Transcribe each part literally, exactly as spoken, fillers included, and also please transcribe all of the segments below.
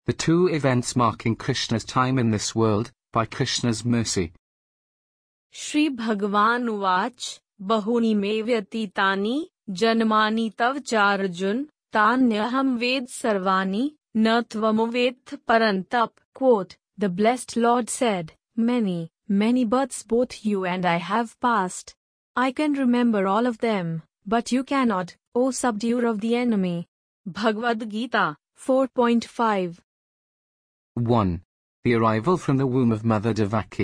the two events marking Krishna's time in this world, by Krishna's mercy. Shri Bhagavan Uvach, Bahuni me vyatitani, janmani tav charjun, tanyaham ved sarvani, na tvamuveth parantap. Quote, the blessed Lord said, many, many births both you and I have passed. I can remember all of them, but you cannot, O subduer of the enemy. Bhagavad Gita, four point five. one. The arrival from the womb of Mother Devaki.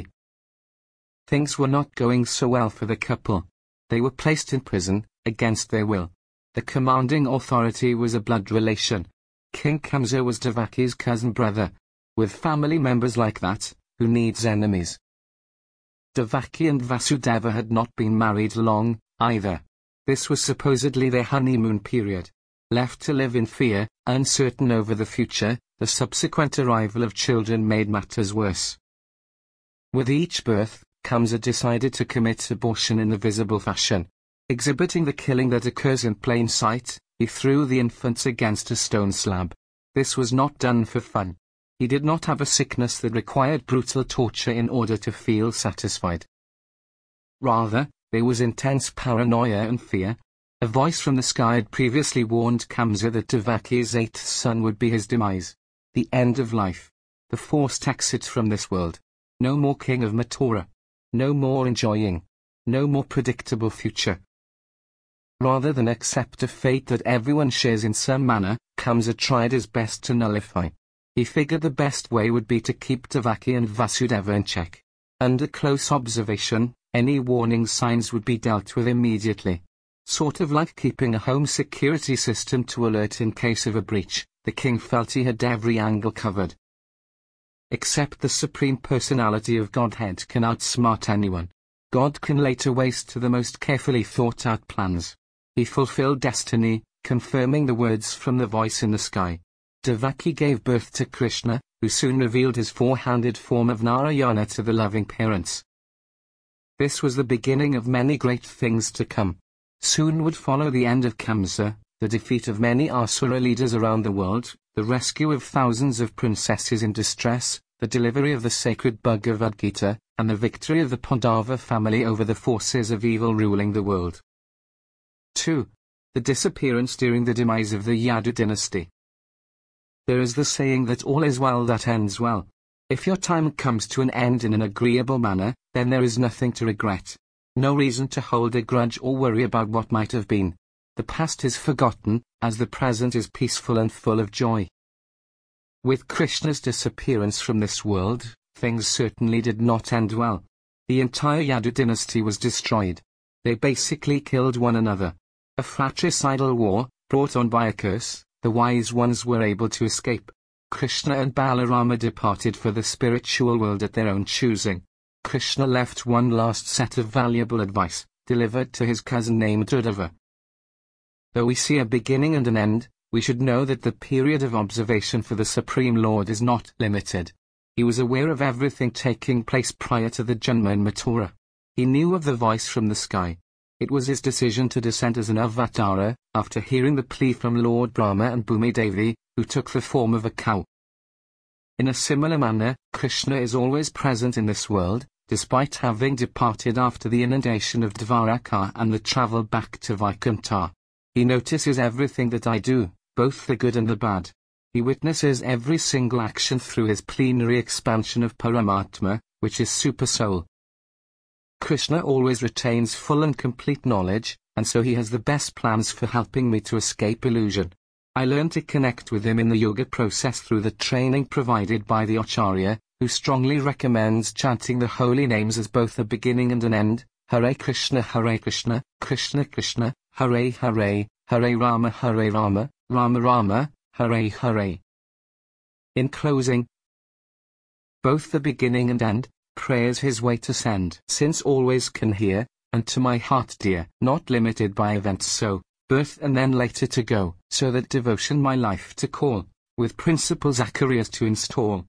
Things were not going so well for the couple. They were placed in prison, against their will. The commanding authority was a blood relation. King Kamsa was Devaki's cousin brother. With family members like that, who needs enemies? Devaki and Vasudeva had not been married long, either. This was supposedly their honeymoon period. Left to live in fear, uncertain over the future, the subsequent arrival of children made matters worse. With each birth, Kamsa decided to commit abortion in a visible fashion. Exhibiting the killing that occurs in plain sight, he threw the infants against a stone slab. This was not done for fun. He did not have a sickness that required brutal torture in order to feel satisfied. Rather, there was intense paranoia and fear. A voice from the sky had previously warned Kamsa that Devaki's eighth son would be his demise. The end of life. The forced exit from this world. No more king of Mathura. No more enjoying. No more predictable future. Rather than accept a fate that everyone shares in some manner, Kamsa tried his best to nullify. He figured the best way would be to keep Devaki and Vasudeva in check. Under close observation, any warning signs would be dealt with immediately. Sort of like keeping a home security system to alert in case of a breach, the king felt he had every angle covered. Except the Supreme Personality of Godhead can outsmart anyone. God can later waste to the most carefully thought-out plans. He fulfilled destiny, confirming the words from the voice in the sky. Devaki gave birth to Krishna, who soon revealed his four-handed form of Narayana to the loving parents. This was the beginning of many great things to come. Soon would follow the end of Kamsa, the defeat of many Asura leaders around the world, the rescue of thousands of princesses in distress, the delivery of the sacred Bhagavad Gita, and the victory of the Pandava family over the forces of evil ruling the world. two. The disappearance during the demise of the Yadu dynasty. There is the saying that all is well that ends well. If your time comes to an end in an agreeable manner, then there is nothing to regret. No reason to hold a grudge or worry about what might have been. The past is forgotten, as the present is peaceful and full of joy. With Krishna's disappearance from this world, things certainly did not end well. The entire Yadu dynasty was destroyed. They basically killed one another. A fratricidal war, brought on by a curse. The wise ones were able to escape. Krishna and Balarama departed for the spiritual world at their own choosing. Krishna left one last set of valuable advice, delivered to his cousin named Uddhava. Though we see a beginning and an end, we should know that the period of observation for the Supreme Lord is not limited. He was aware of everything taking place prior to the Janma in Mathura. He knew of the voice from the sky. It was his decision to descend as an avatara, after hearing the plea from Lord Brahma and Bhumi Devi, who took the form of a cow. In a similar manner, Krishna is always present in this world, despite having departed after the inundation of Dvaraka and the travel back to Vaikuntha. He notices everything that I do, both the good and the bad. He witnesses every single action through his plenary expansion of Paramatma, which is Supersoul. Krishna always retains full and complete knowledge, and so he has the best plans for helping me to escape illusion. I learn to connect with him in the yoga process through the training provided by the Acharya, who strongly recommends chanting the holy names as both a beginning and an end. Hare Krishna, Hare Krishna, Krishna Krishna, Hare Hare, Hare Rama, Hare Rama, Rama Rama, Hare Hare. In closing, both the beginning and end, prayers his way to send, since always can hear, and to my heart dear, not limited by events so, birth and then later to go, so that devotion my life to call, with principles Zacharias to install.